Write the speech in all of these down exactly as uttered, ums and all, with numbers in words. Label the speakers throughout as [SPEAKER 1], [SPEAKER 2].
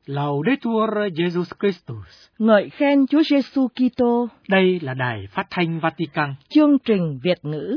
[SPEAKER 1] Laudetur Jesus Christus.
[SPEAKER 2] Ngợi khen Chúa Giêsu Kitô.
[SPEAKER 1] Đây là Đài Phát thanh Vatican.
[SPEAKER 2] Chương trình Việt ngữ.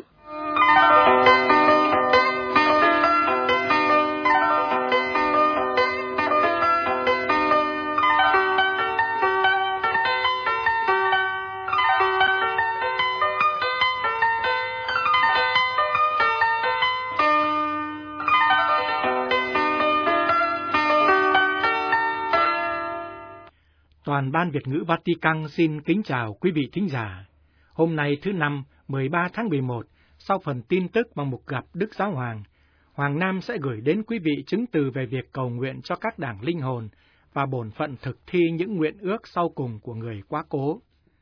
[SPEAKER 1] Toàn ban Việt ngữ Vatican xin kính chào quý vị thính giả. Hôm nay thứ Năm, mười ba tháng mười một, sau phần tin tức bằng một gặp Đức Giáo Hoàng, Hoàng Nam sẽ gửi đến quý vị chứng từ về việc cầu nguyện cho các đảng linh hồn và bổn phận thực thi những nguyện ước sau cùng của người quá cố.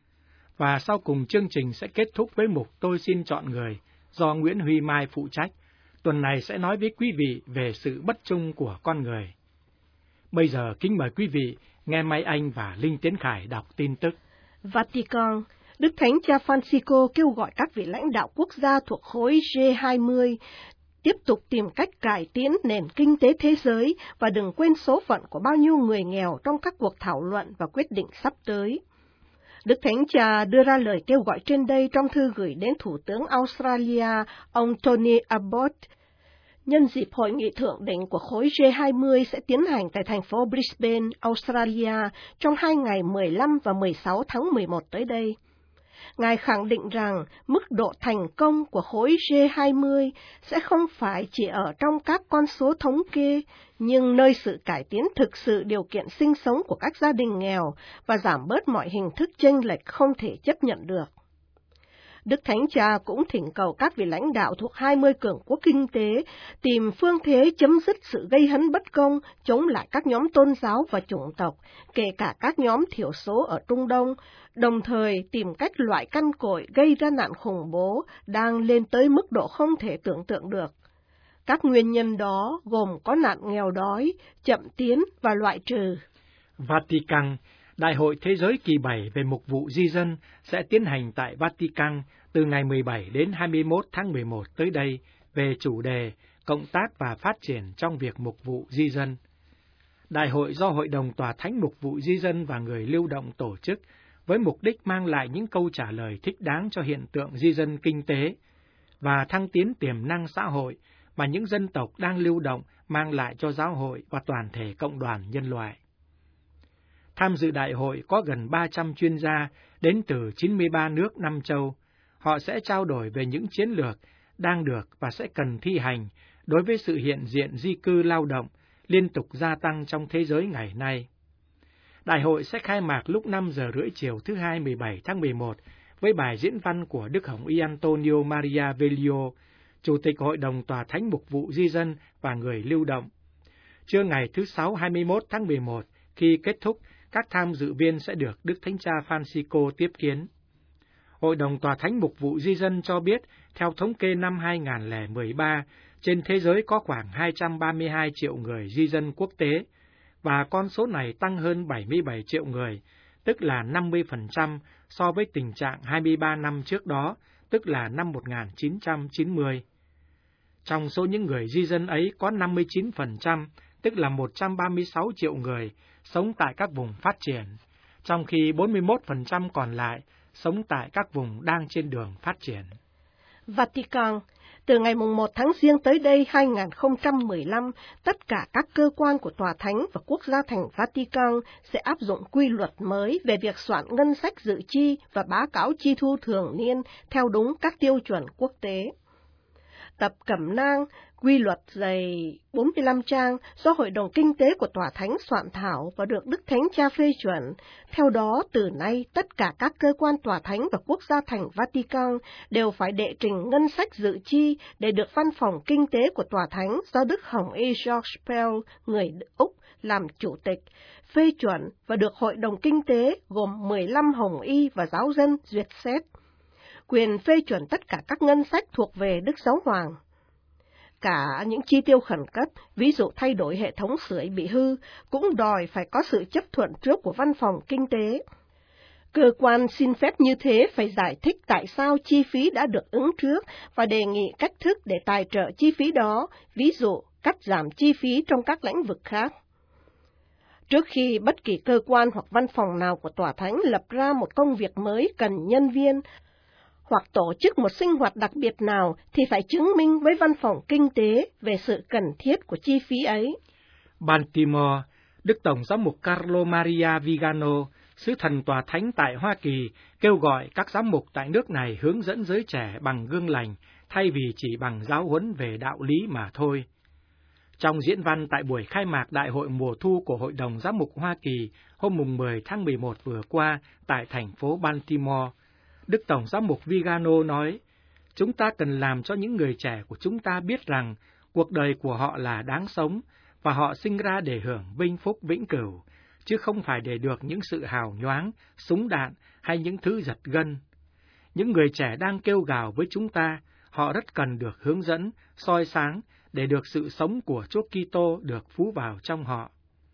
[SPEAKER 1] Và sau cùng chương trình sẽ kết thúc với mục Tôi xin chọn người do Nguyễn Huy Mai phụ trách. Tuần này sẽ nói với quý vị về sự bất trung của con người. Bây giờ kính mời quý vị nghe Mai Anh và Linh Tiến Khải đọc tin tức.
[SPEAKER 2] Vatican, Đức Thánh Cha Francisco kêu gọi các vị lãnh đạo quốc gia thuộc khối G hai mươi tiếp tục tìm cách cải tiến nền kinh tế thế giới và đừng quên số phận của bao nhiêu người nghèo trong các cuộc thảo luận và quyết định sắp tới. Đức Thánh Cha đưa ra lời kêu gọi trên đây trong thư gửi đến Thủ tướng Australia, ông Tony Abbott, nhân dịp hội nghị thượng đỉnh của khối G hai mươi sẽ tiến hành tại thành phố Brisbane, Australia trong hai ngày mười lăm và mười sáu tháng mười một tới đây. Ngài khẳng định rằng mức độ thành công của khối G hai mươi sẽ không phải chỉ ở trong các con số thống kê, nhưng nơi sự cải tiến thực sự điều kiện sinh sống của các gia đình nghèo và giảm bớt mọi hình thức chênh lệch không thể chấp nhận được. Đức Thánh Cha cũng thỉnh cầu các vị lãnh đạo thuộc hai mươi cường quốc kinh tế tìm phương thế chấm dứt sự gây hấn bất công, chống lại các nhóm tôn giáo và chủng tộc, kể cả các nhóm thiểu số ở Trung Đông, đồng thời tìm cách loại căn cội gây ra nạn khủng bố đang lên tới mức độ không thể tưởng tượng được. Các nguyên nhân đó gồm có nạn nghèo đói, chậm tiến và loại trừ.
[SPEAKER 1] Vatican, Đại hội Thế giới kỳ bảy về mục vụ di dân sẽ tiến hành tại Vatican từ ngày mười bảy đến hai mươi mốt tháng mười một tới đây về chủ đề Cộng tác và phát triển trong việc mục vụ di dân. Đại hội do Hội đồng Tòa Thánh Mục vụ Di dân và người lưu động tổ chức với mục đích mang lại những câu trả lời thích đáng cho hiện tượng di dân kinh tế và thăng tiến tiềm năng xã hội mà những dân tộc đang lưu động mang lại cho giáo hội và toàn thể cộng đoàn nhân loại. Tham dự đại hội có gần ba trăm chuyên gia đến từ chín mươi ba nước năm châu. Họ sẽ trao đổi về những chiến lược đang được và sẽ cần thi hành đối với sự hiện diện di cư lao động liên tục gia tăng trong thế giới ngày nay. Đại hội sẽ khai mạc lúc năm giờ rưỡi chiều thứ Hai mười bảy tháng mười một với bài diễn văn của Đức Hồng Y Antonio Maria Velio, Chủ tịch Hội đồng Tòa Thánh Mục vụ Di dân và người lưu động. Trưa ngày thứ Sáu hai mươi mốt tháng mười một, khi kết thúc, các tham dự viên sẽ được Đức Thánh Cha Francisco tiếp kiến. Hội đồng Tòa Thánh Mục vụ Di dân cho biết, theo thống kê năm hai nghìn không trăm mười ba, trên thế giới có khoảng hai trăm ba mươi hai triệu người di dân quốc tế, và con số này tăng hơn bảy mươi bảy triệu người, tức là năm mươi phần trăm so với tình trạng hai mươi ba năm trước đó, tức là năm một nghìn chín trăm chín mươi. Trong số những người di dân ấy có năm mươi chín phần trăm, tức là một trăm ba mươi sáu triệu người, sống tại các vùng phát triển, trong khi bốn mươi mốt phần trăm còn lại sống tại các vùng đang trên đường phát triển.
[SPEAKER 2] Vatican, từ ngày một tháng Giêng tới đây hai nghìn không trăm mười lăm, tất cả các cơ quan của Tòa Thánh và Quốc gia thành Vatican sẽ áp dụng quy luật mới về việc soạn ngân sách dự chi và báo cáo chi thu thường niên theo đúng các tiêu chuẩn quốc tế. Tập cẩm nang, quy luật dày bốn mươi lăm trang do Hội đồng Kinh tế của Tòa Thánh soạn thảo và được Đức Thánh Cha phê chuẩn. Theo đó, từ nay, tất cả các cơ quan Tòa Thánh và Quốc gia thành Vatican đều phải đệ trình ngân sách dự chi để được Văn phòng Kinh tế của Tòa Thánh do Đức Hồng Y George Pell, người Úc, làm chủ tịch, phê chuẩn và được Hội đồng Kinh tế gồm mười lăm Hồng Y và giáo dân duyệt xét. Quyền phê chuẩn tất cả các ngân sách thuộc về Đức Giáo Hoàng. Cả những chi tiêu khẩn cấp, ví dụ thay đổi hệ thống sưởi bị hư, cũng đòi phải có sự chấp thuận trước của Văn phòng Kinh tế. Cơ quan xin phép như thế phải giải thích tại sao chi phí đã được ứng trước và đề nghị cách thức để tài trợ chi phí đó, ví dụ cắt giảm chi phí trong các lĩnh vực khác. Trước khi bất kỳ cơ quan hoặc văn phòng nào của Tòa Thánh lập ra một công việc mới cần nhân viên, hoặc tổ chức một sinh hoạt đặc biệt nào, thì phải chứng minh với văn phòng kinh tế về sự cần thiết của chi phí ấy.
[SPEAKER 1] Baltimore, Đức Tổng giám mục Carlo Maria Vigano, sứ thần Tòa Thánh tại Hoa Kỳ, kêu gọi các giám mục tại nước này hướng dẫn giới trẻ bằng gương lành, thay vì chỉ bằng giáo huấn về đạo lý mà thôi. Trong diễn văn tại buổi khai mạc Đại hội mùa thu của Hội đồng Giám mục Hoa Kỳ hôm mười tháng mười một vừa qua tại thành phố Baltimore, Đức Tổng giám mục Vigano nói, chúng ta cần làm cho những người trẻ của chúng ta biết rằng cuộc đời của họ là đáng sống và họ sinh ra để hưởng vinh phúc vĩnh cửu, chứ không phải để được những sự hào nhoáng, súng đạn hay những thứ giật gân. Những người trẻ đang kêu gào với chúng ta, họ rất cần được hướng dẫn, soi sáng để được sự sống của Chúa Kitô được phú vào trong họ.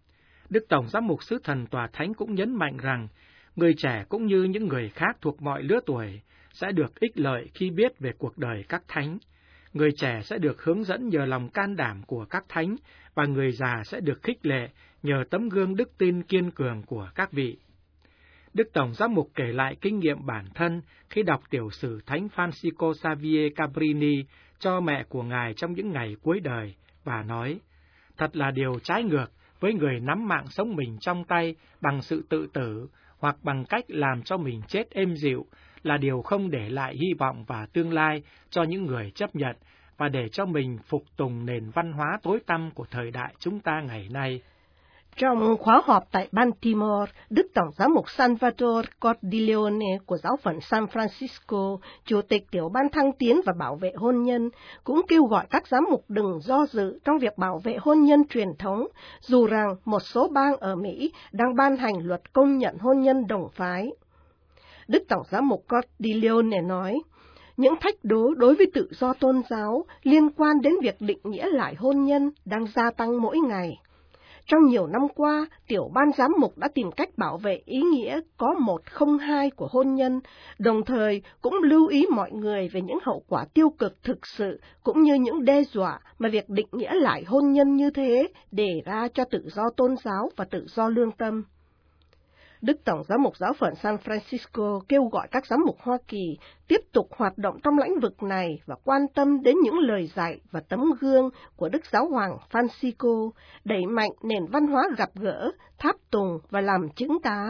[SPEAKER 1] Đức Tổng giám mục sứ thần Tòa Thánh cũng nhấn mạnh rằng, người trẻ cũng như những người khác thuộc mọi lứa tuổi sẽ được ích lợi khi biết về cuộc đời các thánh. Người trẻ sẽ được hướng dẫn nhờ lòng can đảm của các thánh, và người già sẽ được khích lệ nhờ tấm gương đức tin kiên cường của các vị. Đức Tổng giám mục kể lại kinh nghiệm bản thân khi đọc tiểu sử Thánh Francisco Xavier Cabrini cho mẹ của Ngài trong những ngày cuối đời, và nói, thật là điều trái ngược với người nắm mạng sống mình trong tay bằng sự tự tử, hoặc bằng cách làm cho mình chết êm dịu, là điều không để lại hy vọng và tương lai cho những người chấp nhận, và để cho mình phục tùng nền văn hóa tối tăm của thời đại chúng ta ngày nay.
[SPEAKER 2] Trong khóa họp tại Baltimore, Đức Tổng giám mục Salvatore Cordileone của giáo phận San Francisco, Chủ tịch Tiểu ban Thăng tiến và Bảo vệ hôn nhân, cũng kêu gọi các giám mục đừng do dự trong việc bảo vệ hôn nhân truyền thống, dù rằng một số bang ở Mỹ đang ban hành luật công nhận hôn nhân đồng phái. Đức Tổng giám mục Cordileone nói, những thách đố đối với tự do tôn giáo liên quan đến việc định nghĩa lại hôn nhân đang gia tăng mỗi ngày. Trong nhiều năm qua, Tiểu ban giám mục đã tìm cách bảo vệ ý nghĩa có một không hai của hôn nhân, đồng thời cũng lưu ý mọi người về những hậu quả tiêu cực thực sự cũng như những đe dọa mà việc định nghĩa lại hôn nhân như thế đề ra cho tự do tôn giáo và tự do lương tâm. Đức Tổng giám mục giáo phận San Francisco kêu gọi các giám mục Hoa Kỳ tiếp tục hoạt động trong lĩnh vực này và quan tâm đến những lời dạy và tấm gương của Đức Giáo hoàng Francisco, đẩy mạnh nền văn hóa gặp gỡ, tháp tùng và làm chứng tá.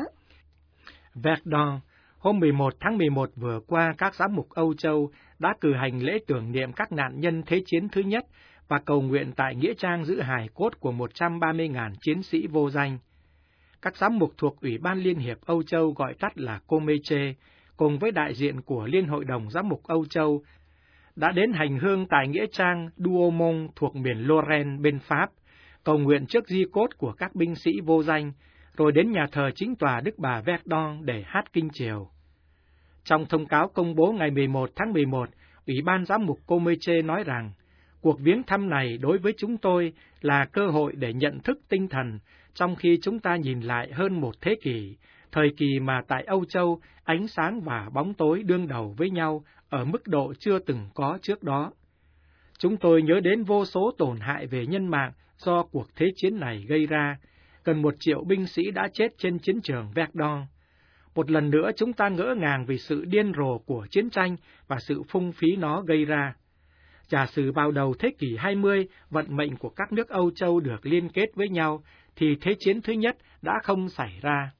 [SPEAKER 1] Verdun, hôm mười một tháng mười một vừa qua, các giám mục Âu Châu đã cử hành lễ tưởng niệm các nạn nhân Thế chiến thứ nhất và cầu nguyện tại nghĩa trang giữ hài cốt của một trăm ba mươi nghìn chiến sĩ vô danh. Các giám mục thuộc Ủy ban Liên hiệp Âu Châu, gọi tắt là Comeche, cùng với đại diện của Liên hội đồng giám mục Âu Châu, đã đến hành hương tại nghĩa trang Douaumont thuộc miền Lorraine bên Pháp, cầu nguyện trước di cốt của các binh sĩ vô danh, rồi đến nhà thờ chính tòa Đức Bà Verdun để hát kinh chiều. Trong thông cáo công bố ngày mười một tháng mười một, Ủy ban giám mục Comeche nói rằng, cuộc viếng thăm này đối với chúng tôi là cơ hội để nhận thức tinh thần, trong khi chúng ta nhìn lại hơn một thế kỷ, thời kỳ mà tại Âu Châu, ánh sáng và bóng tối đương đầu với nhau ở mức độ chưa từng có trước đó. Chúng tôi nhớ đến vô số tổn hại về nhân mạng do cuộc thế chiến này gây ra, gần một triệu binh sĩ đã chết trên chiến trường Verdun. Một lần nữa chúng ta ngỡ ngàng vì sự điên rồ của chiến tranh và sự phung phí nó gây ra. Giả sử vào đầu thế kỷ hai mươi, vận mệnh của các nước Âu Châu được liên kết với nhau, thì Thế chiến thứ nhất đã không xảy ra.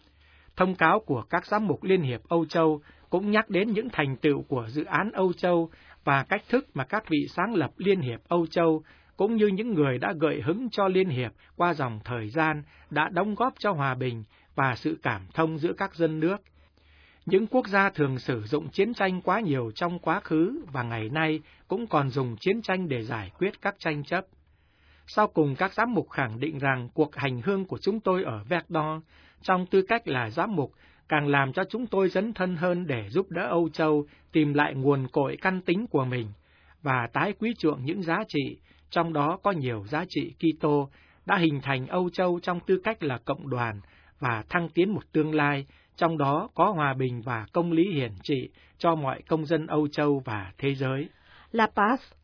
[SPEAKER 1] Thông cáo của các giám mục Liên hiệp Âu Châu cũng nhắc đến những thành tựu của dự án Âu Châu và cách thức mà các vị sáng lập Liên hiệp Âu Châu, cũng như những người đã gợi hứng cho Liên hiệp qua dòng thời gian, đã đóng góp cho hòa bình và sự cảm thông giữa các dân nước. Những quốc gia thường sử dụng chiến tranh quá nhiều trong quá khứ và ngày nay cũng còn dùng chiến tranh để giải quyết các tranh chấp. Sau cùng, các giám mục khẳng định rằng cuộc hành hương của chúng tôi ở Verdun, trong tư cách là giám mục, càng làm cho chúng tôi dấn thân hơn để giúp đỡ Âu Châu tìm lại nguồn cội căn tính của mình và tái quý chuộng những giá trị, trong đó có nhiều giá trị Kitô, đã hình thành Âu Châu trong tư cách là cộng đoàn và thăng tiến một tương lai, trong đó có hòa bình và công lý hiển trị cho mọi công dân Âu Châu và thế giới.
[SPEAKER 2] La Paz.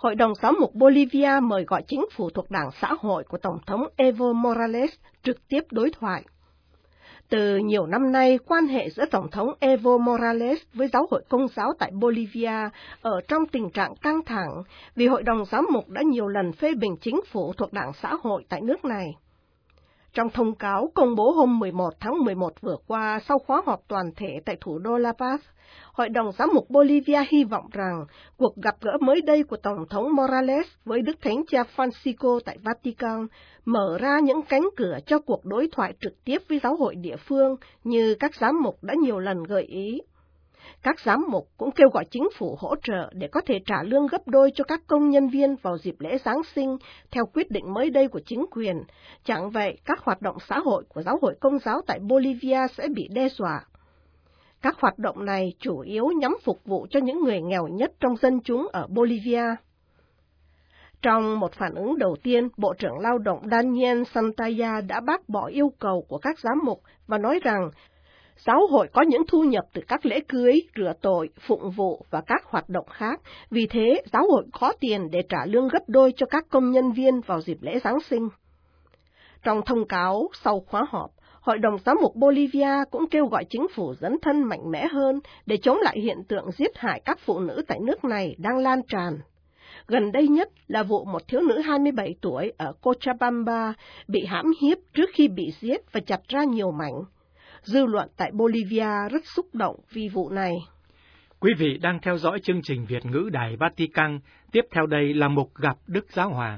[SPEAKER 2] Hội đồng Giám mục Bolivia mời gọi chính phủ thuộc Đảng Xã hội của Tổng thống Evo Morales trực tiếp đối thoại. Từ nhiều năm nay, quan hệ giữa Tổng thống Evo Morales với Giáo hội Công giáo tại Bolivia ở trong tình trạng căng thẳng vì Hội đồng Giám mục đã nhiều lần phê bình chính phủ thuộc Đảng Xã hội tại nước này. Trong thông cáo công bố hôm mười một tháng mười một vừa qua sau khóa họp toàn thể tại thủ đô La Paz, Hội đồng Giám mục Bolivia hy vọng rằng cuộc gặp gỡ mới đây của Tổng thống Morales với Đức Thánh Cha Francisco tại Vatican mở ra những cánh cửa cho cuộc đối thoại trực tiếp với giáo hội địa phương như các giám mục đã nhiều lần gợi ý. Các giám mục cũng kêu gọi chính phủ hỗ trợ để có thể trả lương gấp đôi cho các công nhân viên vào dịp lễ Giáng sinh theo quyết định mới đây của chính quyền. Chẳng vậy, các hoạt động xã hội của Giáo hội Công giáo tại Bolivia sẽ bị đe dọa. Các hoạt động này chủ yếu nhắm phục vụ cho những người nghèo nhất trong dân chúng ở Bolivia. Trong một phản ứng đầu tiên, Bộ trưởng Lao động Daniel Santaya đã bác bỏ yêu cầu của các giám mục và nói rằng giáo hội có những thu nhập từ các lễ cưới, rửa tội, phụng vụ và các hoạt động khác, vì thế giáo hội có tiền để trả lương gấp đôi cho các công nhân viên vào dịp lễ Giáng sinh. Trong thông cáo sau khóa họp, Hội đồng Giám mục Bolivia cũng kêu gọi chính phủ dấn thân mạnh mẽ hơn để chống lại hiện tượng giết hại các phụ nữ tại nước này đang lan tràn. Gần đây nhất là vụ một thiếu nữ hai mươi bảy tuổi ở Cochabamba bị hãm hiếp trước khi bị giết và chặt ra nhiều mảnh. Dư luận tại Bolivia rất xúc động vì vụ này.
[SPEAKER 1] Quý vị đang theo dõi chương trình Việt ngữ Đài Vatican. Tiếp theo đây là mục gặp Đức Giáo Hoàng.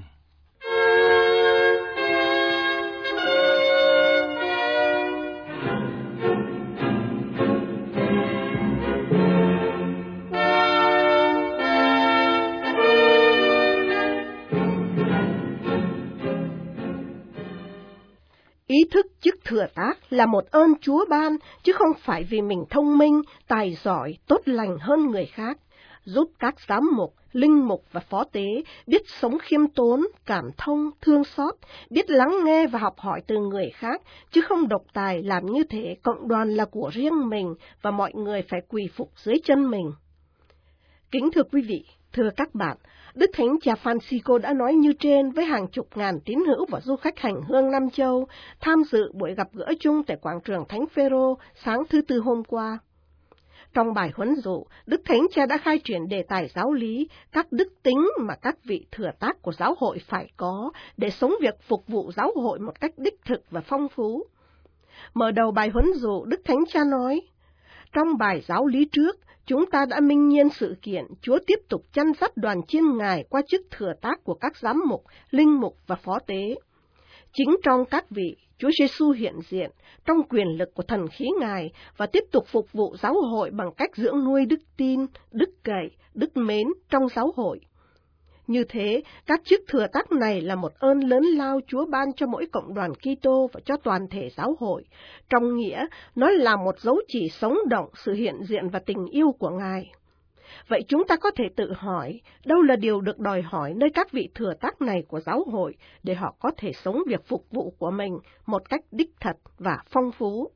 [SPEAKER 2] Ý thức chức thừa tác là một ơn Chúa ban, chứ không phải vì mình thông minh, tài giỏi, tốt lành hơn người khác, giúp các giám mục, linh mục và phó tế biết sống khiêm tốn, cảm thông, thương xót, biết lắng nghe và học hỏi từ người khác, chứ không độc tài làm như thế cộng đoàn là của riêng mình và mọi người phải quỳ phục dưới chân mình. Kính thưa quý vị, thưa các bạn, Đức Thánh Cha Francisco đã nói như trên với hàng chục ngàn tín hữu và du khách hành hương Nam Châu tham dự buổi gặp gỡ chung tại quảng trường Thánh Phêrô sáng thứ Tư hôm qua. Trong bài huấn dụ, Đức Thánh Cha đã khai triển đề tài giáo lý, các đức tính mà các vị thừa tác của giáo hội phải có để sống việc phục vụ giáo hội một cách đích thực và phong phú. Mở đầu bài huấn dụ, Đức Thánh Cha nói, trong bài giáo lý trước, chúng ta đã minh nhiên sự kiện Chúa tiếp tục chăn dắt đoàn chiên Ngài qua chức thừa tác của các giám mục, linh mục và phó tế. Chính trong các vị, Chúa Giêsu hiện diện trong quyền lực của thần khí Ngài và tiếp tục phục vụ giáo hội bằng cách dưỡng nuôi đức tin, đức cậy, đức mến trong giáo hội. Như thế, các chức thừa tác này là một ơn lớn lao Chúa ban cho mỗi cộng đoàn Kitô và cho toàn thể giáo hội. Trong nghĩa, nó là một dấu chỉ sống động sự hiện diện và tình yêu của Ngài. Vậy chúng ta có thể tự hỏi, đâu là điều được đòi hỏi nơi các vị thừa tác này của giáo hội để họ có thể sống việc phục vụ của mình một cách đích thật và phong phú?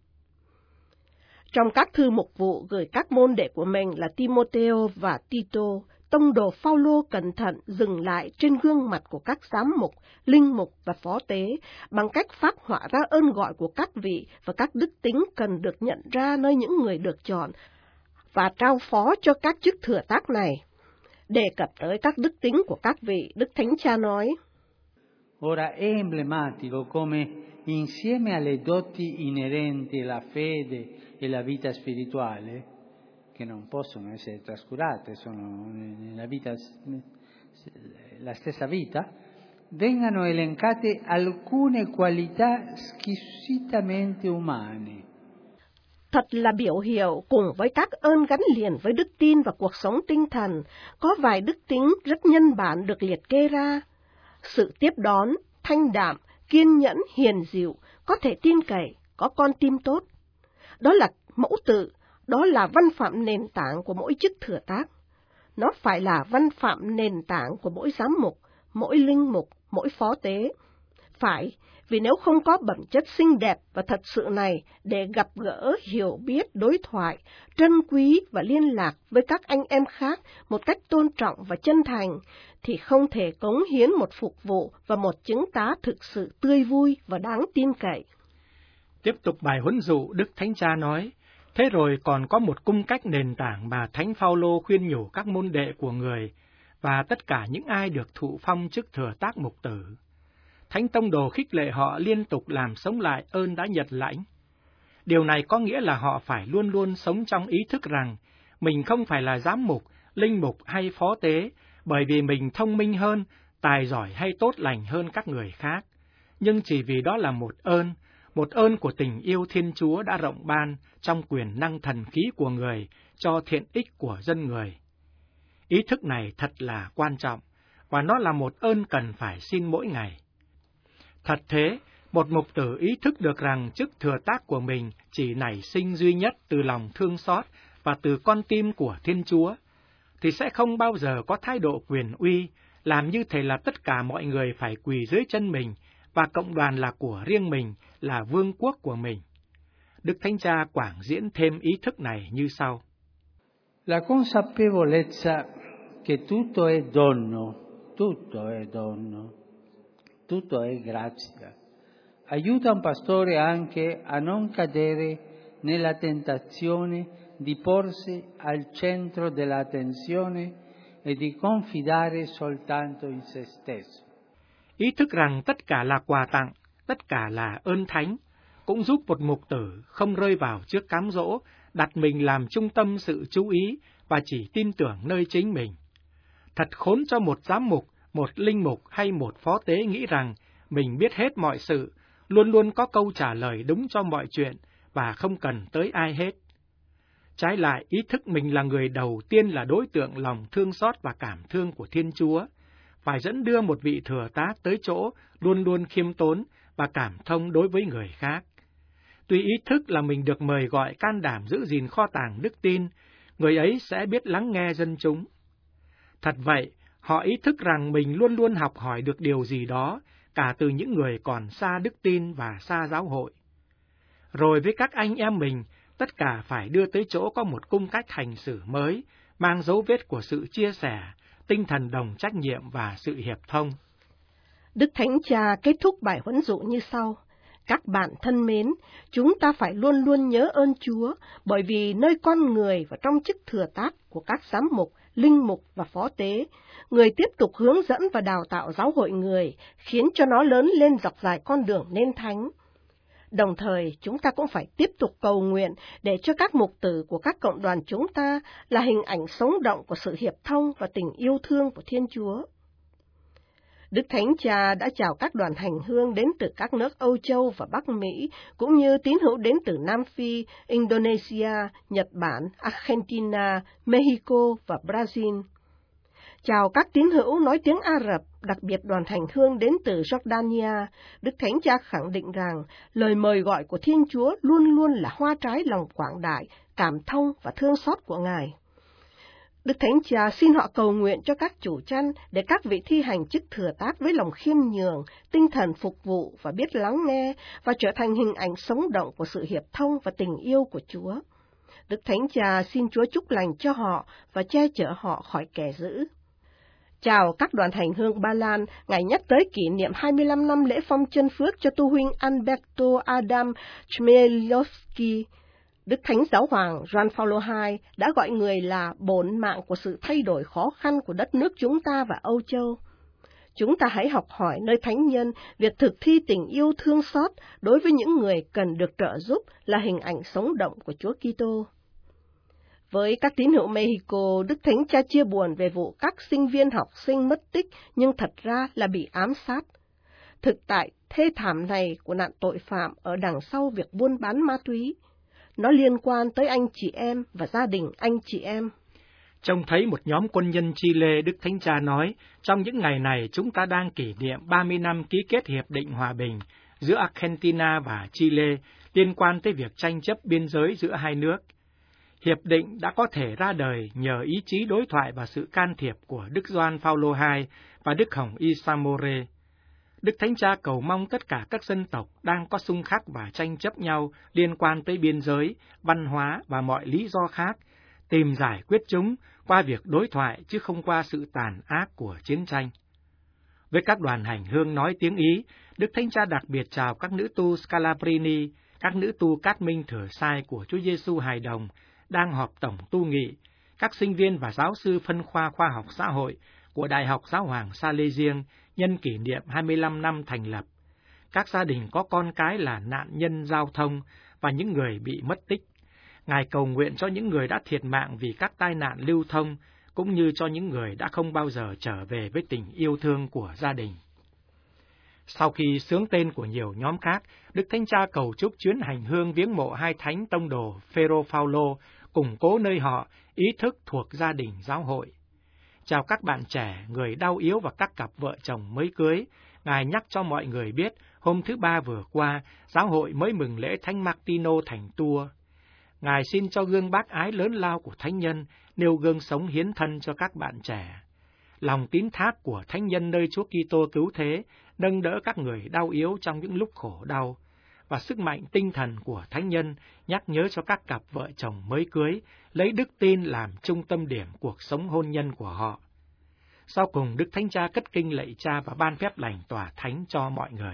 [SPEAKER 2] Trong các thư mục vụ gửi các môn đệ của mình là Timôtheo và Tito, tông đồ Phaolô cẩn thận dừng lại trên gương mặt của các giám mục, linh mục và phó tế bằng cách phác họa ra ơn gọi của các vị và các đức tính cần được nhận ra nơi những người được chọn và trao phó cho các chức thừa tác này. Đề cập tới các đức tính của các vị, Đức Thánh Cha nói:
[SPEAKER 3] Ora è emblematico come insieme alle doti inerenti alla fede e alla vita spirituale, che non possono essere trascurate, sono nella vita, la stessa vita, vengano elencate alcune qualità squisitamente umane.
[SPEAKER 2] Thật là biểu hiệu cùng với các ơn gắn liền với đức tin và cuộc sống tinh thần, có vài đức tính rất nhân bản được liệt kê ra. Sự tiếp đón, thanh đạm, kiên nhẫn, hiền dịu, có thể tin cậy, có con tim tốt. Đó là mẫu tự, đó là văn phạm nền tảng của mỗi chức thừa tác. Nó phải là văn phạm nền tảng của mỗi giám mục, mỗi linh mục, mỗi phó tế. Phải, vì nếu không có phẩm chất xinh đẹp và thật sự này để gặp gỡ, hiểu biết, đối thoại, trân quý và liên lạc với các anh em khác một cách tôn trọng và chân thành, thì không thể cống hiến một phục vụ và một chứng tá thực sự tươi vui và đáng tin cậy.
[SPEAKER 1] Tiếp tục bài huấn dụ, Đức Thánh Cha nói, thế rồi còn có một cung cách nền tảng mà Thánh Phaolô khuyên nhủ các môn đệ của người và tất cả những ai được thụ phong chức thừa tác mục tử. Thánh Tông Đồ khích lệ họ liên tục làm sống lại ơn đã nhận lãnh. Điều này có nghĩa là họ phải luôn luôn sống trong ý thức rằng mình không phải là giám mục, linh mục hay phó tế, bởi vì mình thông minh hơn, tài giỏi hay tốt lành hơn các người khác, nhưng chỉ vì đó là một ơn, một ơn của tình yêu Thiên Chúa đã rộng ban trong quyền năng thần khí của người cho thiện ích của dân người. Ý thức này thật là quan trọng, và nó là một ơn cần phải xin mỗi ngày. Thật thế, một mục tử ý thức được rằng chức thừa tác của mình chỉ nảy sinh duy nhất từ lòng thương xót và từ con tim của Thiên Chúa, thì sẽ không bao giờ có thái độ quyền uy, làm như thể là tất cả mọi người phải quỳ dưới chân mình, và cộng đoàn là của riêng mình, là vương quốc của mình. Đức Thánh Cha quảng diễn thêm ý thức này như sau.
[SPEAKER 3] La consapevolezza che tutto è dono, tutto è dono, tutto è grazia, aiuta un pastore anche a non cadere nella tentazione di porsi al centro dell'attenzione e di confidare soltanto in se stesso.
[SPEAKER 1] Ý thức rằng tất cả là quà tặng, tất cả là ơn thánh, cũng giúp một mục tử không rơi vào trước cám dỗ, đặt mình làm trung tâm sự chú ý và chỉ tin tưởng nơi chính mình. Thật khốn cho một giám mục, một linh mục hay một phó tế nghĩ rằng mình biết hết mọi sự, luôn luôn có câu trả lời đúng cho mọi chuyện và không cần tới ai hết. Trái lại, ý thức mình là người đầu tiên là đối tượng lòng thương xót và cảm thương của Thiên Chúa, phải dẫn đưa một vị thừa tác tới chỗ luôn luôn khiêm tốn và cảm thông đối với người khác. Tuy ý thức là mình được mời gọi can đảm giữ gìn kho tàng đức tin, người ấy sẽ biết lắng nghe dân chúng. Thật vậy, họ ý thức rằng mình luôn luôn học hỏi được điều gì đó, cả từ những người còn xa đức tin và xa giáo hội. Rồi với các anh em mình, tất cả phải đưa tới chỗ có một cung cách hành xử mới, mang dấu vết của sự chia sẻ, tinh thần đồng trách nhiệm và sự hiệp thông.
[SPEAKER 2] Đức Thánh Cha kết thúc bài huấn dụ như sau. Các bạn thân mến, chúng ta phải luôn luôn nhớ ơn Chúa, bởi vì nơi con người và trong chức thừa tác của các giám mục, linh mục và phó tế, người tiếp tục hướng dẫn và đào tạo giáo hội người, khiến cho nó lớn lên dọc dài con đường nên thánh. Đồng thời, chúng ta cũng phải tiếp tục cầu nguyện để cho các mục tử của các cộng đoàn chúng ta là hình ảnh sống động của sự hiệp thông và tình yêu thương của Thiên Chúa. Đức Thánh Cha đã chào các đoàn hành hương đến từ các nước Âu Châu và Bắc Mỹ, cũng như tín hữu đến từ Nam Phi, Indonesia, Nhật Bản, Argentina, Mexico và Brazil. Chào các tín hữu nói tiếng Ả Rập, đặc biệt đoàn hành hương đến từ Jordania. Đức Thánh Cha khẳng định rằng lời mời gọi của Thiên Chúa luôn luôn là hoa trái lòng quảng đại, cảm thông và thương xót của Ngài. Đức Thánh Cha xin họ cầu nguyện cho các chủ chăn để các vị thi hành chức thừa tác với lòng khiêm nhường, tinh thần phục vụ và biết lắng nghe, và trở thành hình ảnh sống động của sự hiệp thông và tình yêu của Chúa. Đức Thánh Cha xin Chúa chúc lành cho họ và che chở họ khỏi kẻ dữ. Chào các đoàn hành hương Ba Lan, Ngài nhắc tới kỷ niệm hai mươi lăm năm lễ phong chân phước cho tu huynh Alberto Adam Chmielowski. Đức Thánh Giáo Hoàng Gioan Phaolô đệ nhị đã gọi người là bổn mạng của sự thay đổi khó khăn của đất nước chúng ta và Âu Châu. Chúng ta hãy học hỏi nơi Thánh Nhân việc thực thi tình yêu thương xót đối với những người cần được trợ giúp là hình ảnh sống động của Chúa Kitô. Với các tín hữu Mexico, Đức Thánh Cha chia buồn về vụ các sinh viên học sinh mất tích nhưng thật ra là bị ám sát. Thực tại thê thảm này của nạn tội phạm ở đằng sau việc buôn bán ma túy. Nó liên quan tới anh chị em và gia đình anh chị em.
[SPEAKER 1] Trông thấy một nhóm quân nhân Chile, Đức Thánh Cha nói, trong những ngày này chúng ta đang kỷ niệm ba mươi năm ký kết Hiệp định Hòa bình giữa Argentina và Chile liên quan tới việc tranh chấp biên giới giữa hai nước. Hiệp định đã có thể ra đời nhờ ý chí đối thoại và sự can thiệp của Đức Gioan Phaolô đệ nhị và Đức Hồng Isamore. Đức Thánh Cha cầu mong tất cả các dân tộc đang có xung khắc và tranh chấp nhau liên quan tới biên giới, văn hóa và mọi lý do khác, tìm giải quyết chúng qua việc đối thoại chứ không qua sự tàn ác của chiến tranh. Với các đoàn hành hương nói tiếng Ý, Đức Thánh Cha đặc biệt chào các nữ tu Scalabrini, các nữ tu Cát Minh Thừa Sai của Chúa Giêsu Hài Đồng đang họp tổng tu nghị, các sinh viên và giáo sư phân khoa khoa học xã hội của Đại học Giáo hoàng Salesian nhân kỷ niệm hai mươi lăm năm thành lập, các gia đình có con cái là nạn nhân giao thông và những người bị mất tích. Ngài cầu nguyện cho những người đã thiệt mạng vì các tai nạn lưu thông, cũng như cho những người đã không bao giờ trở về với tình yêu thương của gia đình. Sau khi xướng tên của nhiều nhóm khác, Đức Thánh Cha cầu chúc chuyến hành hương viếng mộ hai thánh tông đồ Phêrô Phaolô củng cố nơi họ ý thức thuộc gia đình giáo hội. Chào các bạn trẻ, người đau yếu và các cặp vợ chồng mới cưới, Ngài nhắc cho mọi người biết hôm thứ Ba vừa qua, giáo hội mới mừng lễ Thánh Martino thành Tours. Ngài xin cho gương bác ái lớn lao của thánh nhân nêu gương sống hiến thân cho các bạn trẻ. Lòng tín thác của thánh nhân nơi Chúa Kitô cứu thế nâng đỡ các người đau yếu trong những lúc khổ đau, và sức mạnh tinh thần của thánh nhân nhắc nhớ cho các cặp vợ chồng mới cưới lấy đức tin làm trung tâm điểm cuộc sống hôn nhân của họ. Sau cùng, Đức Thánh Cha cất kinh lạy Cha và ban phép lành tỏa thánh cho mọi người.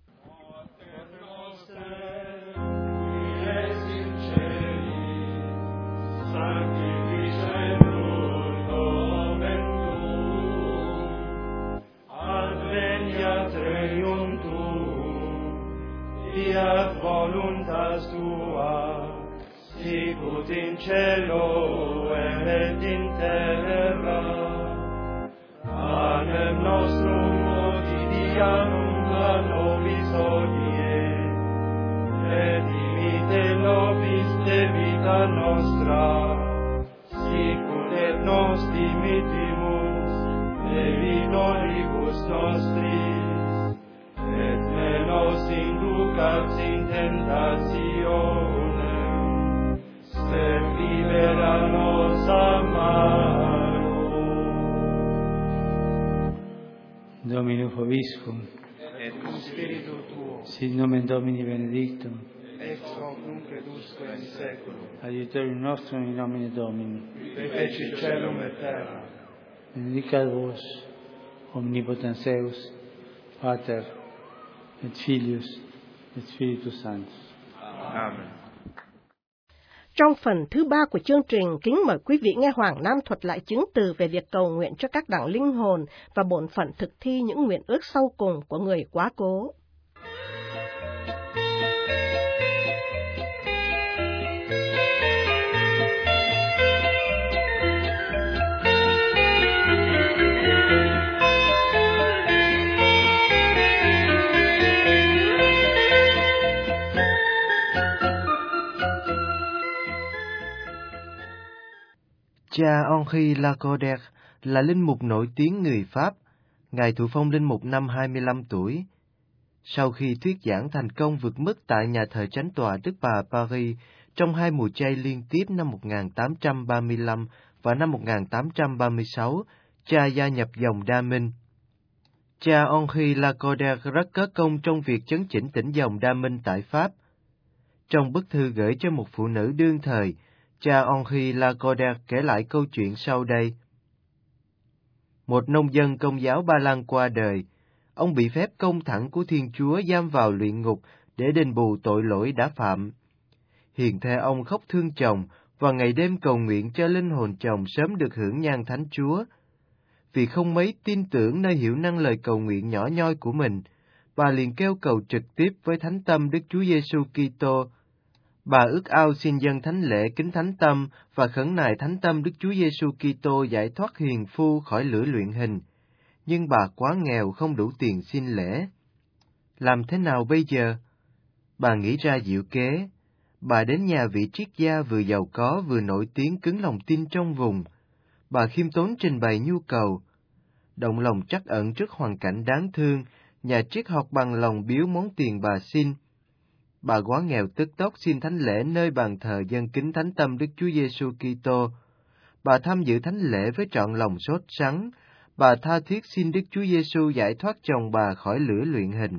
[SPEAKER 4] Fiat voluntas tua, sicut in cielo et in terra. Panem nostrum quotidianum da nobis hodie, et dimitte nobis debita nostra, sicut et nos dimittimus debitoribus nostris, et ne nos inducas in tentationem, sed libera nos a malo.
[SPEAKER 3] Domino Vobiscum,
[SPEAKER 4] Et cum spiritu tuo,
[SPEAKER 3] sit nomen Domini benedictum,
[SPEAKER 4] ex hoc nunc edusque in saeculum,
[SPEAKER 3] adiutorium nostrum in nomine Domini,
[SPEAKER 4] qui feci caelum et terra.
[SPEAKER 3] benedicat vos, omnipotens Deus, Pater, et Filius, et Spiritus Sanctus.
[SPEAKER 4] Amen.
[SPEAKER 2] Trong phần thứ ba của chương trình, kính mời quý vị nghe Hoàng Nam thuật lại chứng từ về việc cầu nguyện cho các đảng linh hồn và bổn phận thực thi những nguyện ước sau cùng của người quá cố.
[SPEAKER 5] Cha Henri Lacordaire là linh mục nổi tiếng người Pháp. Ngài thụ phong linh mục năm hai mươi lăm tuổi. Sau khi thuyết giảng thành công vượt mức tại nhà thờ Chánh tòa Đức Bà Paris trong hai mùa chay liên tiếp năm một nghìn tám trăm ba mươi lăm và năm một nghìn tám trăm ba mươi sáu, cha gia nhập dòng Đa Minh. Cha Henri Lacordaire rất có công trong việc chấn chỉnh tỉnh dòng Đa Minh tại Pháp. Trong bức thư gửi cho một phụ nữ đương thời, cha Henri Lacordaire kể lại câu chuyện sau đây. Một nông dân Công giáo Ba Lan qua đời, ông bị phép công thẳng của Thiên Chúa giam vào luyện ngục để đền bù tội lỗi đã phạm. Hiền thê ông khóc thương chồng và ngày đêm cầu nguyện cho linh hồn chồng sớm được hưởng nhan thánh Chúa. Vì không mấy tin tưởng nơi hiểu năng lời cầu nguyện nhỏ nhoi của mình, bà liền kêu cầu trực tiếp với Thánh Tâm Đức Chúa Giêsu Kitô. Bà ước ao xin dâng thánh lễ kính Thánh Tâm và khẩn nài Thánh Tâm Đức Chúa Giêsu Kitô giải thoát hiền phu khỏi lửa luyện hình. Nhưng bà quá nghèo không đủ tiền xin lễ. Làm thế nào bây giờ? Bà nghĩ ra diệu kế. Bà đến nhà vị triết gia vừa giàu có vừa nổi tiếng cứng lòng tin trong vùng. Bà khiêm tốn trình bày nhu cầu. Động lòng trắc ẩn trước hoàn cảnh đáng thương, nhà triết học bằng lòng biếu món tiền bà xin. Bà quá nghèo tức tốc xin thánh lễ nơi bàn thờ dâng kính Thánh Tâm Đức Chúa Giêsu Kitô. Bà tham dự thánh lễ với trọn lòng sốt sắng. bà tha thiết xin Đức Chúa Giêsu giải thoát chồng bà khỏi lửa luyện hình.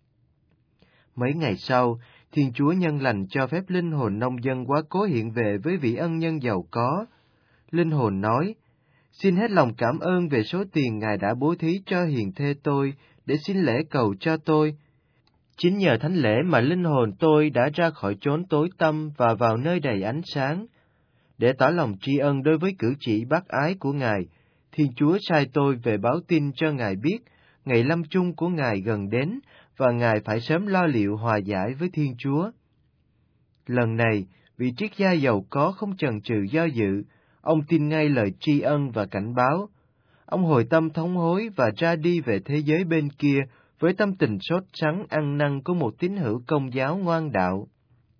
[SPEAKER 5] Mấy ngày sau, Thiên Chúa nhân lành cho phép linh hồn nông dân quá cố hiện về với vị ân nhân giàu có. Linh hồn nói, xin hết lòng cảm ơn về số tiền Ngài đã bố thí cho hiền thê tôi để xin lễ cầu cho tôi. Chính nhờ thánh lễ mà linh hồn tôi đã ra khỏi chốn tối tăm và vào nơi đầy ánh sáng. Để tỏ lòng tri ân đối với cử chỉ bác ái của Ngài, Thiên Chúa sai tôi về báo tin cho Ngài biết ngày lâm chung của Ngài gần đến và Ngài phải sớm lo liệu hòa giải với Thiên Chúa. Lần này, vị triết gia giàu có không chần chừ do dự, ông tin ngay lời tri ân và cảnh báo. Ông hồi tâm thống hối và ra đi về thế giới bên kia với tâm tình sốt sắng ăn năn của một tín hữu Công giáo ngoan đạo.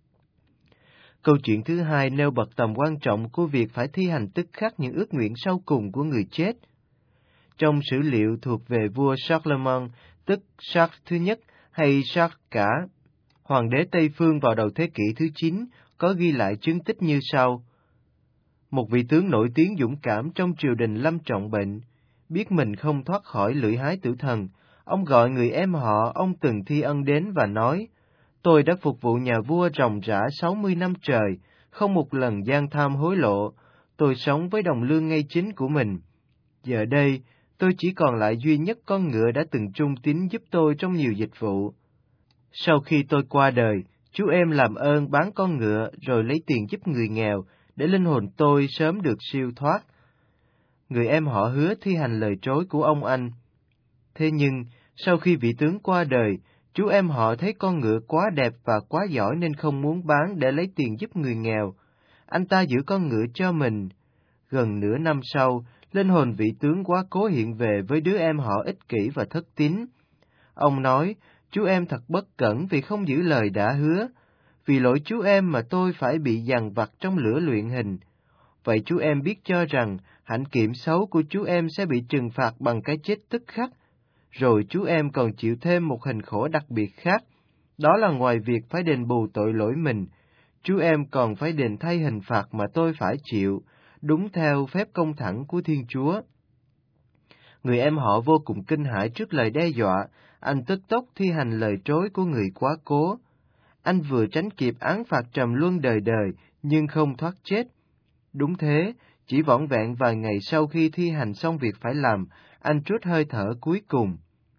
[SPEAKER 5] Câu chuyện thứ hai nêu bật tầm quan trọng của việc phải thi hành tức khắc những ước nguyện sau cùng của người chết. Trong sử liệu thuộc về vua Charlemagne, tức Charles thứ nhất hay Charles cả, hoàng đế Tây Phương vào đầu thế kỷ thứ chín, có ghi lại chứng tích như sau. Một vị tướng nổi tiếng dũng cảm trong triều đình lâm trọng bệnh, biết mình không thoát khỏi lưỡi hái tử thần, ông gọi người em họ ông từng thi ân đến và nói, tôi đã phục vụ nhà vua ròng rã sáu mươi năm trời, không một lần gian tham hối lộ, tôi sống với đồng lương ngay chính của mình. Giờ đây, tôi chỉ còn lại duy nhất con ngựa đã từng trung tín giúp tôi trong nhiều dịch vụ. Sau khi tôi qua đời, chú em làm ơn bán con ngựa rồi lấy tiền giúp người nghèo, để linh hồn tôi sớm được siêu thoát. Người em họ hứa thi hành lời trối của ông anh. Thế nhưng, sau khi vị tướng qua đời, chú em họ thấy con ngựa quá đẹp và quá giỏi nên không muốn bán để lấy tiền giúp người nghèo. Anh ta giữ con ngựa cho mình. Gần nửa năm sau, linh hồn vị tướng quá cố hiện về với đứa em họ ích kỷ và thất tín. Ông nói, chú em thật bất cẩn vì không giữ lời đã hứa. Vì lỗi chú em mà tôi phải bị dằn vặt trong lửa luyện hình. Vậy chú em biết cho rằng hạnh kiểm xấu của chú em sẽ bị trừng phạt bằng cái chết tức khắc. Rồi chú em còn chịu thêm một hình khổ đặc biệt khác. Đó là ngoài việc phải đền bù tội lỗi mình, chú em còn phải đền thay hình phạt mà tôi phải chịu, đúng theo phép công thẳng của Thiên Chúa. Người em họ vô cùng kinh hãi trước lời đe dọa, anh tức tốc thi hành lời trối của người quá cố. Anh vừa tránh kịp án phạt trầm luân đời đời, nhưng không thoát chết. Đúng thế, chỉ vỏn vẹn vài ngày sau khi thi hành xong việc phải làm, anh trút hơi thở cuối cùng.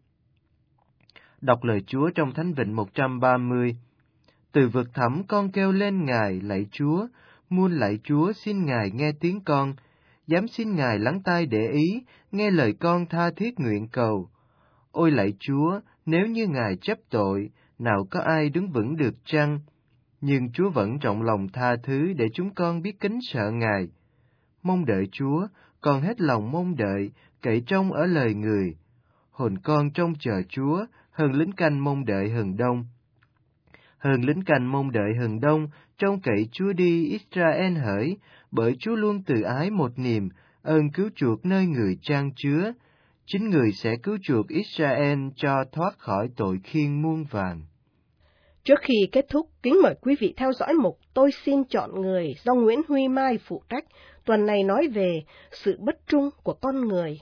[SPEAKER 5] Đọc lời Chúa trong Thánh Vịnh một trăm ba mươi. Từ vực thẳm con kêu lên Ngài lạy Chúa, muôn lạy Chúa xin Ngài nghe tiếng con, dám xin Ngài lắng tai để ý, nghe lời con tha thiết nguyện cầu. Ôi lạy Chúa, nếu như Ngài chấp tội, nào có ai đứng vững được chăng? Nhưng Chúa vẫn rộng lòng tha thứ để chúng con biết kính sợ Ngài. Mong đợi Chúa, con hết lòng mong đợi, cậy trông ở lời người. Hồn con trông chờ Chúa, hơn lính canh mong đợi hừng đông. Hơn lính canh mong đợi hừng đông, trông cậy Chúa đi Israel hỡi, bởi Chúa luôn từ ái một niềm, ơn cứu chuộc nơi người trang chứa. Chính người sẽ cứu chuộc Israel cho thoát khỏi tội khiên muôn vàn.
[SPEAKER 2] Trước khi kết thúc, kính mời quý vị theo dõi mục Tôi xin chọn người do Nguyễn Huy Mai phụ trách. Tuần này nói về sự bất trung của con người.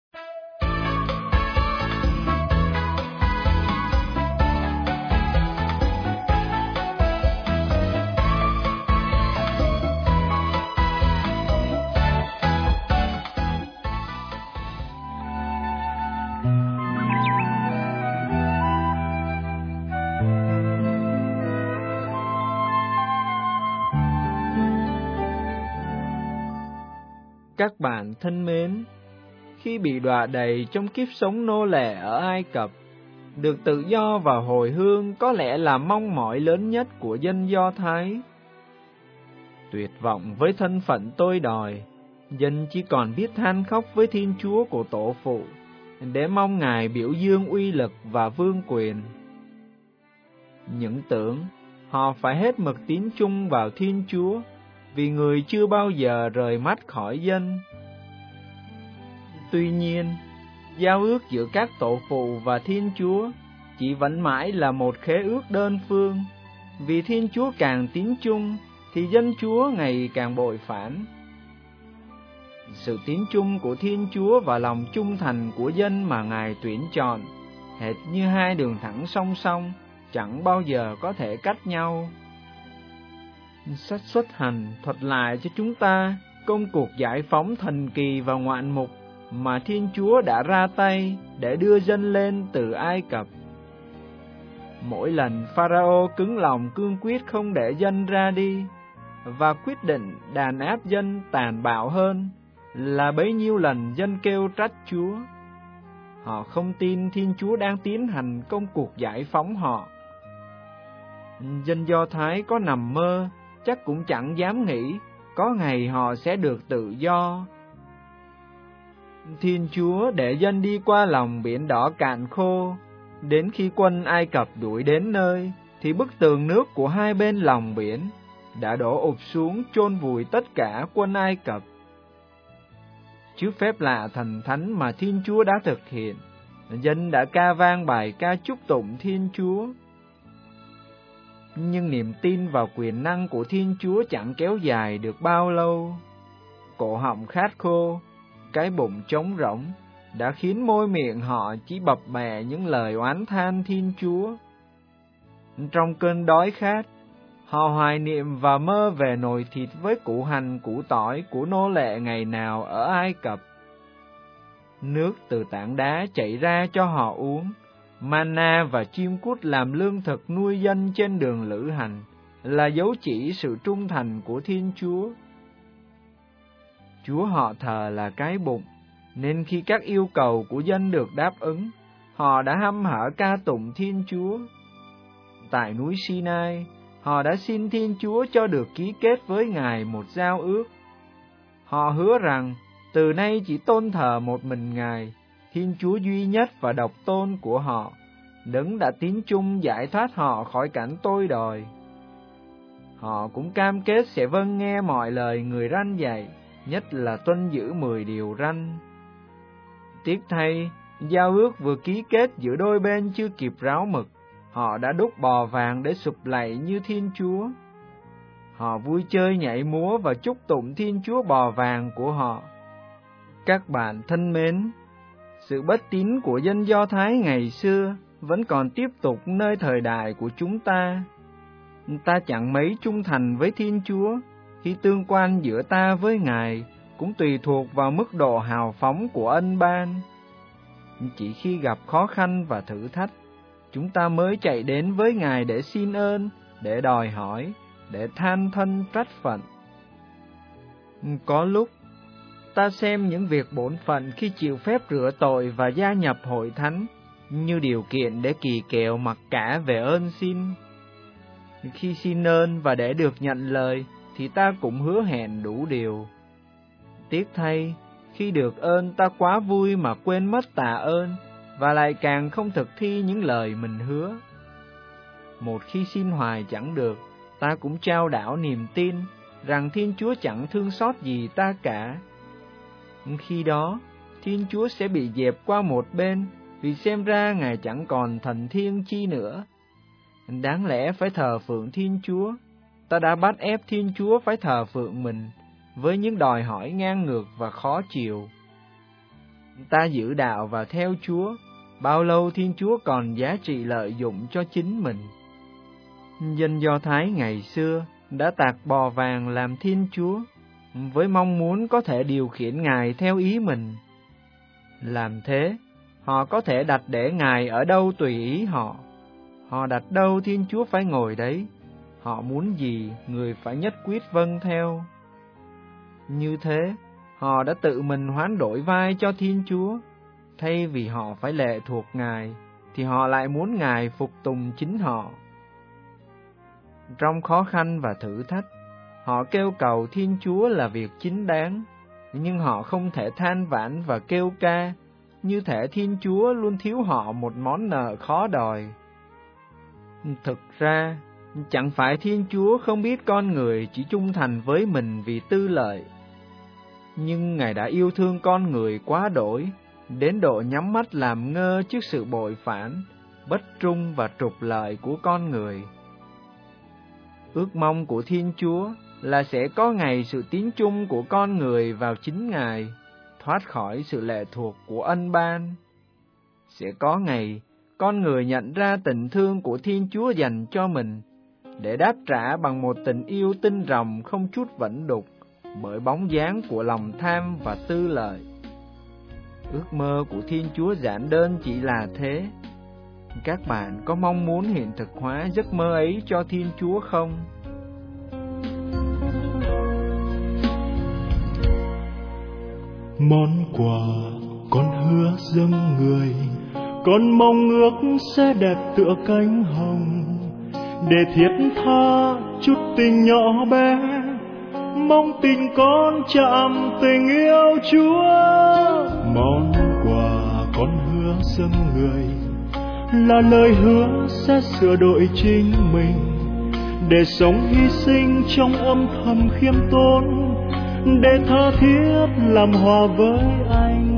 [SPEAKER 6] Các bạn thân mến, khi bị đọa đầy trong kiếp sống nô lệ ở Ai Cập, được tự do và hồi hương có lẽ là mong mỏi lớn nhất của dân Do Thái. Tuyệt vọng với thân phận tôi đòi, dân chỉ còn biết than khóc với Thiên Chúa của tổ phụ, để mong Ngài biểu dương uy lực và vương quyền. Những tưởng họ phải hết mực tín chung vào Thiên Chúa, vì người chưa bao giờ rời mắt khỏi dân. Tuy nhiên, giao ước giữa các tổ phụ và Thiên Chúa chỉ vẫn mãi là một khế ước đơn phương, vì Thiên Chúa càng tín chung thì dân Chúa ngày càng bội phản. Sự tín chung của Thiên Chúa và lòng trung thành của dân mà Ngài tuyển chọn, hệt như hai đường thẳng song song, chẳng bao giờ có thể cách nhau. Sách Xuất Hành thuật lại cho chúng ta công cuộc giải phóng thần kỳ và ngoạn mục mà Thiên Chúa đã ra tay để đưa dân lên từ Ai Cập. Mỗi lần Pharaoh cứng lòng cương quyết không để dân ra đi và quyết định đàn áp dân tàn bạo hơn, là bấy nhiêu lần dân kêu trách Chúa. Họ không tin Thiên Chúa đang tiến hành công cuộc giải phóng họ. Dân Do Thái có nằm mơ, chắc cũng chẳng dám nghĩ có ngày họ sẽ được tự do. Thiên Chúa để dân đi qua lòng biển đỏ cạn khô, đến khi quân Ai Cập đuổi đến nơi, thì bức tường nước của hai bên lòng biển đã đổ ụp xuống chôn vùi tất cả quân Ai Cập. Trước phép lạ thần thánh mà Thiên Chúa đã thực hiện, dân đã ca vang bài ca chúc tụng Thiên Chúa. Nhưng niềm tin vào quyền năng của Thiên Chúa chẳng kéo dài được bao lâu. Cổ họng khát khô, cái bụng trống rỗng đã khiến môi miệng họ chỉ bập bẹ những lời oán than Thiên Chúa. Trong cơn đói khát, họ hoài niệm và mơ về nồi thịt với củ hành củ tỏi của nô lệ ngày nào ở Ai Cập. Nước từ tảng đá chảy ra cho họ uống, mana và chim cút làm lương thực nuôi dân trên đường lữ hành, là dấu chỉ sự trung thành của Thiên Chúa. Chúa họ thờ là cái bụng, nên khi các yêu cầu của dân được đáp ứng, họ đã hăm hở ca tụng Thiên Chúa. Tại núi Sinai, họ đã xin Thiên Chúa cho được ký kết với Ngài một giao ước. Họ hứa rằng từ nay chỉ tôn thờ một mình Ngài, Thiên Chúa duy nhất và độc tôn của họ, đấng đã tín chung giải thoát họ khỏi cảnh tôi đòi. Họ cũng cam kết sẽ vâng nghe mọi lời người răn dạy, nhất là tuân giữ mười điều răn. Tiếc thay, giao ước vừa ký kết giữa đôi bên chưa kịp ráo mực, họ đã đúc bò vàng để sụp lạy như Thiên Chúa. Họ vui chơi nhảy múa và chúc tụng Thiên Chúa bò vàng của họ. Các bạn thân mến, sự bất tín của dân Do Thái ngày xưa vẫn còn tiếp tục nơi thời đại của chúng ta. Ta chẳng mấy trung thành với Thiên Chúa, khi tương quan giữa ta với Ngài cũng tùy thuộc vào mức độ hào phóng của ân ban. Chỉ khi gặp khó khăn và thử thách, chúng ta mới chạy đến với Ngài để xin ơn, để đòi hỏi, để than thân trách phận. Có lúc, ta xem những việc bổn phận khi chịu phép rửa tội và gia nhập hội thánh như điều kiện để kỳ kèo mặc cả về ơn xin. Khi xin ơn và để được nhận lời, thì ta cũng hứa hẹn đủ điều. Tiếc thay, khi được ơn ta quá vui mà quên mất tạ ơn, và lại càng không thực thi những lời mình hứa. Một khi xin hoài chẳng được, ta cũng trao đảo niềm tin rằng Thiên Chúa chẳng thương xót gì ta cả. Khi đó, Thiên Chúa sẽ bị dẹp qua một bên, vì xem ra Ngài chẳng còn thần thiêng chi nữa. Đáng lẽ phải thờ phượng Thiên Chúa, ta đã bắt ép Thiên Chúa phải thờ phượng mình, với những đòi hỏi ngang ngược và khó chịu. Ta giữ đạo và theo Chúa, bao lâu Thiên Chúa còn giá trị lợi dụng cho chính mình. Dân Do Thái ngày xưa đã tạc bò vàng làm Thiên Chúa, với mong muốn có thể điều khiển Ngài theo ý mình. Làm thế, họ có thể đặt để Ngài ở đâu tùy ý họ. Họ đặt đâu Thiên Chúa phải ngồi đấy. Họ muốn gì, người phải nhất quyết vâng theo. Như thế, họ đã tự mình hoán đổi vai cho Thiên Chúa. Thay vì họ phải lệ thuộc Ngài, thì họ lại muốn Ngài phục tùng chính họ. Trong khó khăn và thử thách, họ kêu cầu Thiên Chúa là việc chính đáng, nhưng họ không thể than vãn và kêu ca, như thể Thiên Chúa luôn thiếu họ một món nợ khó đòi. Thực ra, chẳng phải Thiên Chúa không biết con người chỉ trung thành với mình vì tư lợi, nhưng Ngài đã yêu thương con người quá đổi, đến độ nhắm mắt làm ngơ trước sự bội phản, bất trung và trục lợi của con người. Ước mong của Thiên Chúa là sẽ có ngày sự tiến chung của con người vào chính Ngài, thoát khỏi sự lệ thuộc của ân ban. Sẽ có ngày con người nhận ra tình thương của Thiên Chúa dành cho mình, để đáp trả bằng một tình yêu tinh ròng không chút vẩn đục bởi bóng dáng của lòng tham và tư lợi. Ước mơ của Thiên Chúa giản đơn chỉ là thế. Các bạn có mong muốn hiện thực hóa giấc mơ ấy cho Thiên Chúa không?
[SPEAKER 7] Món quà con hứa dâng người, con mong ước sẽ đẹp tựa cánh hồng, để thiết tha chút tình nhỏ bé, mong tình con chạm tình yêu Chúa. Món quà con hứa dâng người là lời hứa sẽ sửa đổi chính mình, để sống hy sinh trong âm thầm khiêm tốn, để tha thiết làm hòa với anh.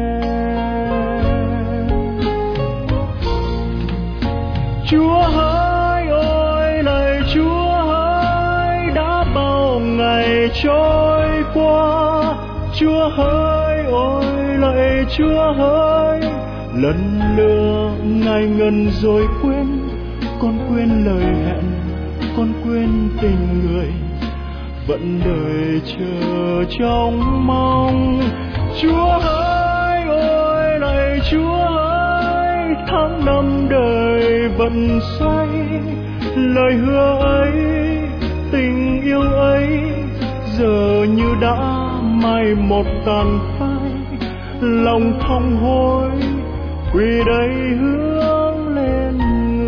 [SPEAKER 7] Chúa hỡi ôi lạy Chúa hỡi, đã bao ngày trôi qua. Chúa hỡi ôi lạy Chúa hỡi, lần lừa Ngài ngần rồi quên. Con quên lời hẹn, con quên tình người, vẫn đợi chờ trong mong. Chúa hỡi ôi lạy Chúa hỡi, tháng năm đời vẫn xoay. Lời hứa ấy, tình yêu ấy, giờ như đã mai một tàn phai. Lòng thong hối quỳ đây hướng lên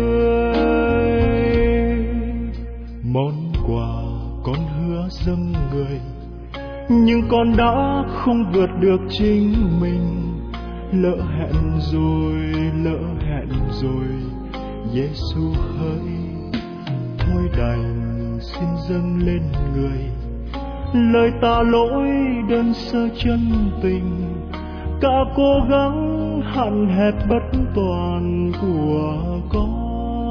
[SPEAKER 7] người. Món quà con hứa dâng người, nhưng con đã không vượt được chính mình. Lỡ hẹn rồi, lỡ hẹn rồi, Giêsu hỡi, thôi đành xin dâng lên người. Lời tạ lỗi đơn sơ chân tình, cả cố gắng hạn hẹp bất toàn của con.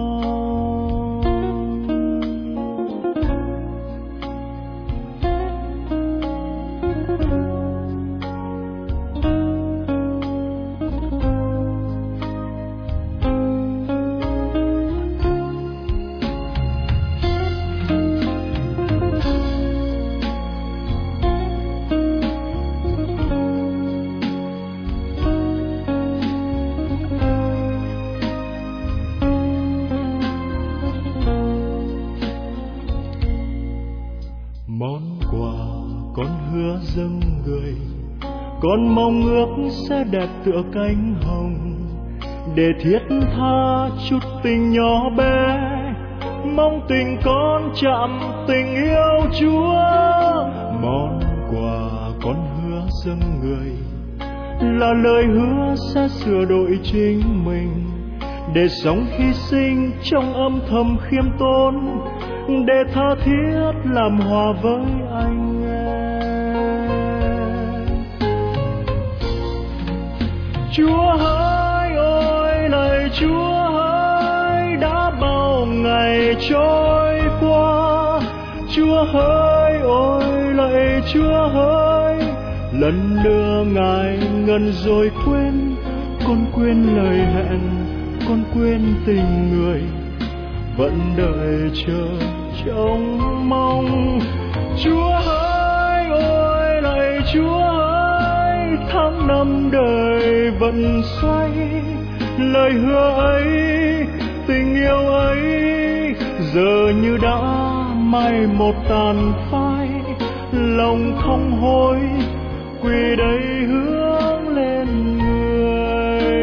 [SPEAKER 7] Con mong ước sẽ đẹp tựa cánh hồng, để thiết tha chút tình nhỏ bé, mong tình con chạm tình yêu Chúa. Món quà con hứa dâng người là lời hứa sẽ sửa đổi chính mình, để sống hy sinh trong âm thầm khiêm tốn, để tha thiết làm hòa với anh. Chúa hỡi ôi lạy Chúa hỡi, đã bao ngày trôi qua. Chúa hỡi ôi lạy Chúa hỡi, lần lừa Ngài ngần rồi quên. Con quên lời hẹn, con quên tình người, vẫn đợi chờ trông mong. Chúa hỡi ôi lạy Chúa hỡi, tháng năm đời vẫn xoay. Lời hứa ấy, tình yêu ấy, giờ như đã mai một tàn phai. Lòng không hối quỳ đây hướng lên người.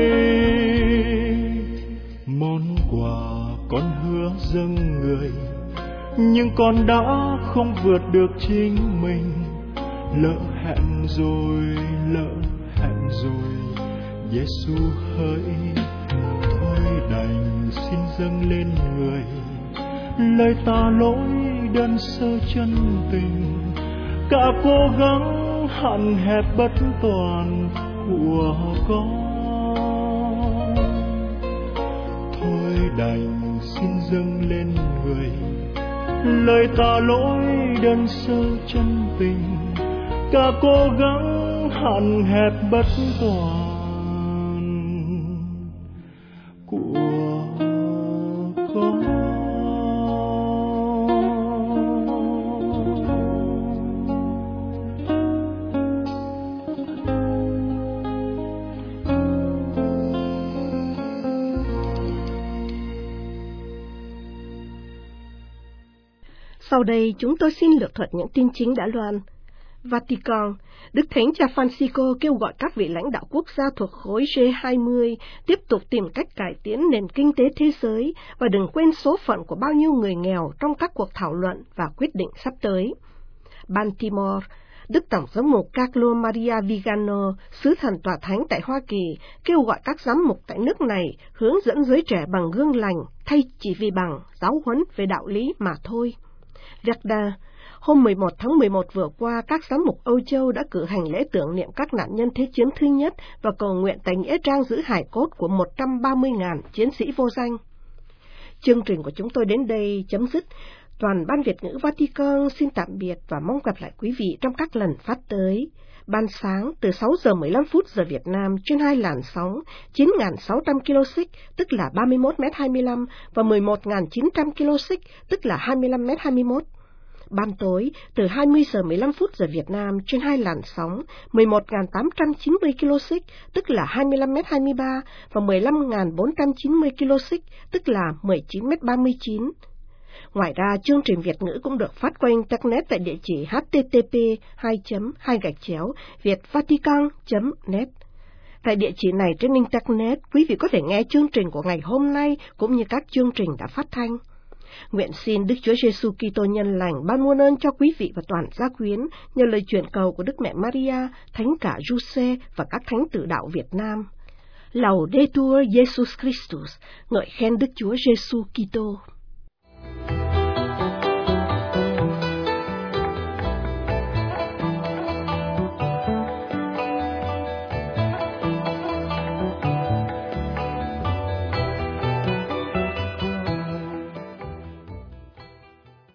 [SPEAKER 7] Món quà con hứa dâng người, nhưng con đã không vượt được chính mình. Lỡ hẹn rồi, lỡ hẹn rồi, Giêsu hỡi, thôi đành xin dâng lên người. Lời tạ lỗi đơn sơ chân tình, cả cố gắng hạn hẹp bất toàn của con. Thôi đành xin dâng lên người, lời tạ lỗi đơn sơ chân tình, cả cố gắng hạn hẹp bất toàn của con.
[SPEAKER 2] Sau đây chúng tôi xin lược thuật những tin chính đã loan. Vatican, Đức Thánh Cha Francisco kêu gọi các vị lãnh đạo quốc gia thuộc khối G hai mươi tiếp tục tìm cách cải tiến nền kinh tế thế giới và đừng quên số phận của bao nhiêu người nghèo trong các cuộc thảo luận và quyết định sắp tới. Baltimore, Đức Tổng giám mục Carlo Maria Vigano, sứ thần tòa thánh tại Hoa Kỳ, kêu gọi các giám mục tại nước này hướng dẫn giới trẻ bằng gương lành thay chỉ vì bằng giáo huấn về đạo lý mà thôi. Verda, hôm mười một tháng mười một vừa qua, các giám mục Âu Châu đã cử hành lễ tưởng niệm các nạn nhân Thế chiến thứ nhất và cầu nguyện tại nghĩa trang giữ hài cốt của một trăm ba mươi nghìn chiến sĩ vô danh. Chương trình của chúng tôi đến đây chấm dứt. Toàn ban Việt ngữ Vatican xin tạm biệt và mong gặp lại quý vị trong các lần phát tới. Ban sáng từ sáu giờ mười lăm phút giờ Việt Nam trên hai làn sóng chín nghìn sáu trăm ki lô xích tức là ba mươi mốt mét hai mươi lăm và mười một nghìn chín trăm ki lô xích tức là hai mươi lăm mét hai mươi mốt. Ban tối từ hai mươi giờ mười lăm phút giờ Việt Nam trên hai làn sóng mười một nghìn tám trăm chín mươi ki lô xích tức là hai mươi lăm mét hai mươi ba và mười lăm nghìn bốn trăm chín mươi ki lô xích tức là mười chín mét ba mươi chín. Ngoài ra, chương trình Việt ngữ cũng được phát qua Internet tại địa chỉ h t t p hai chấm hai gạch chéo vietvatican chấm net. Tại địa chỉ này trên Internet, quý vị có thể nghe chương trình của ngày hôm nay cũng như các chương trình đã phát thanh. Nguyện xin Đức Chúa Giêsu Kitô nhân lành ban muôn ơn cho quý vị và toàn gia quyến nhờ lời chuyển cầu của Đức Mẹ Maria, Thánh cả Giuse và các thánh tử đạo Việt Nam. Laudetur Jesus Christus, ngợi khen Đức Chúa Giêsu Kitô.